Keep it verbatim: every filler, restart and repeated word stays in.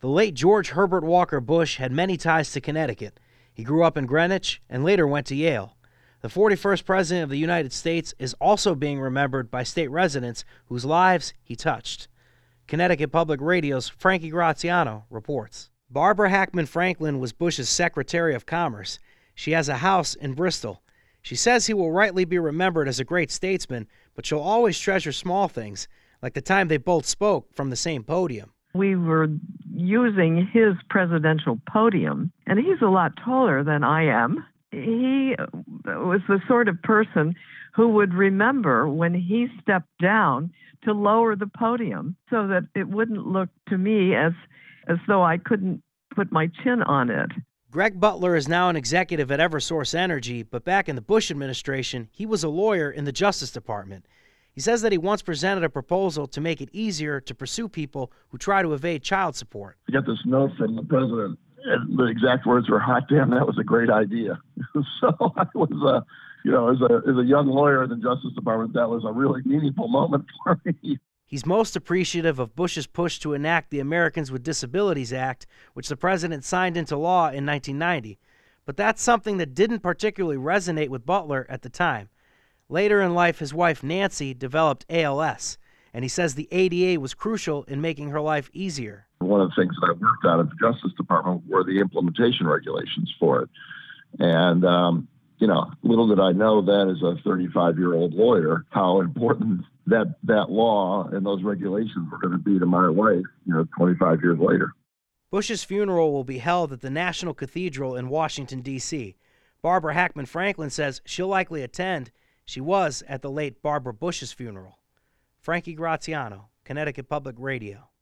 The late George Herbert Walker Bush had many ties to Connecticut. He grew up in Greenwich and later went to Yale. The forty-first President of the United States is also being remembered by state residents whose lives he touched. Connecticut Public Radio's Frankie Graziano reports. Barbara Hackman Franklin was Bush's Secretary of Commerce. She has a house in Bristol. She says he will rightly be remembered as a great statesman, but she'll always treasure small things, like the time they both spoke from the same podium. We were using his presidential podium, and he's a lot taller than I am. He was the sort of person who would remember when he stepped down to lower the podium so that it wouldn't look to me as as though I couldn't put my chin on it. Greg Butler is now an executive at Eversource Energy, but back in the Bush administration, he was a lawyer in the Justice Department. He says that he once presented a proposal to make it easier to pursue people who try to evade child support. I got this note from the president, and the exact words were, "Hot damn, that was a great idea." So I was, uh, you know, as a, as a young lawyer in the Justice Department, that was a really meaningful moment for me. He's most appreciative of Bush's push to enact the Americans with Disabilities Act, which the president signed into law in nineteen ninety. But that's something that didn't particularly resonate with Butler at the time. Later in life, his wife Nancy developed A L S, and he says the A D A was crucial in making her life easier. One of the things that I worked on at the Justice Department were the implementation regulations for it. And, um, you know, little did I know then as a thirty-five-year-old lawyer how important that that law and those regulations were going to be to my life, you know, twenty-five years later. Bush's funeral will be held at the National Cathedral in Washington, D C Barbara Hackman Franklin says she'll likely attend. She was at the late Barbara Bush's funeral. Frankie Graziano, Connecticut Public Radio.